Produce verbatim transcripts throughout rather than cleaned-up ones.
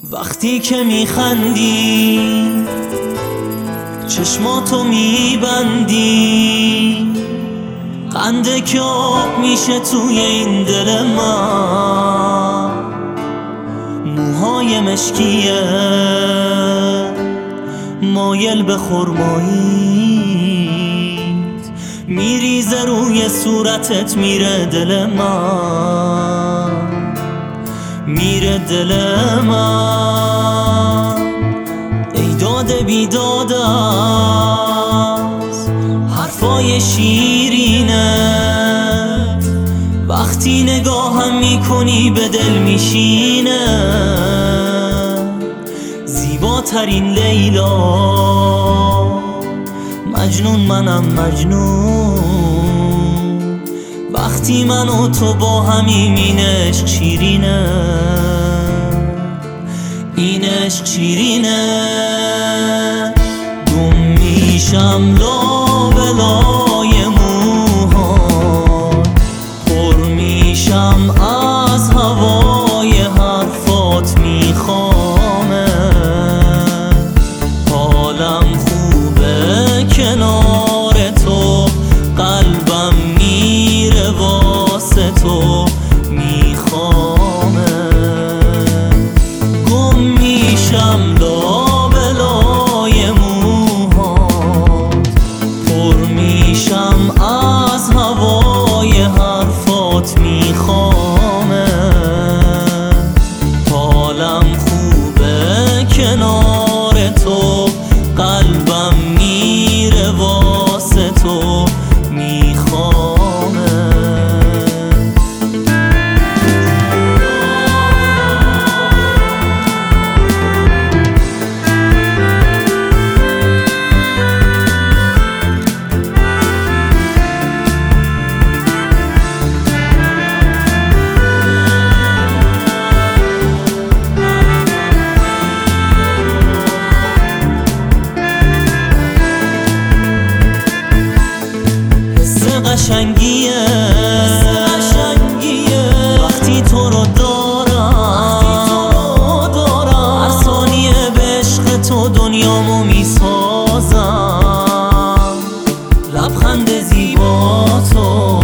وقتی که میخندی چشماتو میبندی، قنده که آب میشه توی این دل من. موهای مشکیه مایل به خرماییت، میریزه روی صورتت، میره دل من، میره دل من. ای داده بیداد از حرفای شیرینت، وقتی نگاهم میکنی به دل میشینه. زیباترین لیلا، مجنون منم مجنون، وقتی من و تو با همیم این عشق شیرینه، این عشق شیرینه. گم میشم لابلای موهات، پر میشم از هوای حرفات، میخوامه حالم خوبه کنار تو، قلبم میره واسه تو، میخوامه. گم میشم لابلای موهات، پر میشم از هوای حرفات، میخوامه حالم خوبه کنار تو، قلبم میره واسه تو، میخوامه. قشنگیه وقتی تو رو دارم، هر ثانیه به عشق تو دنیامو میسازم. لبخند زیبا تو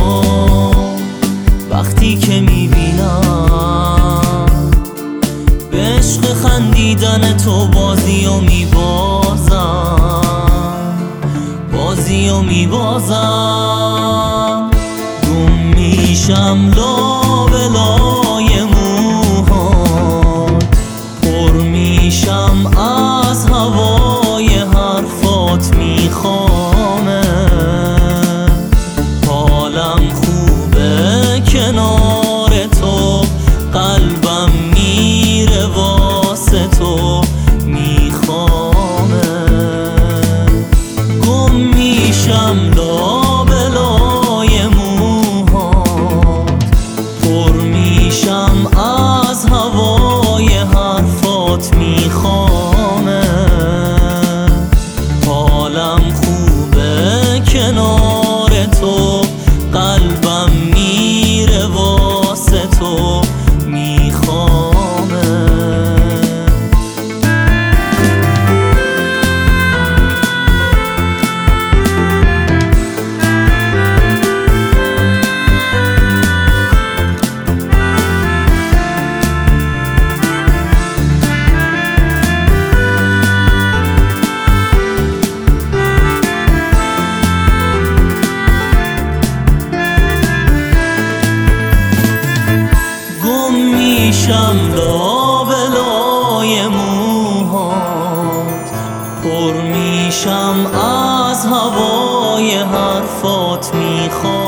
وقتی که میبینم، به عشق خندیدن تو بازی و میبازم، بازی و میبازم. گم میشم لابلای موهات، پر میشم از هوای حرفات، میخوامه حالم خوبه کنار تو، قلبم میره واسه تو، میخوامه. گم میشم لابلای موهات، پر میشم از هوای حرفات، میخوامه حالم خوبه کنار تو، قلبم میره واسه تو، میخوامه. میشم لابلای موهات، پر میشم از هوای حرفات، میخوام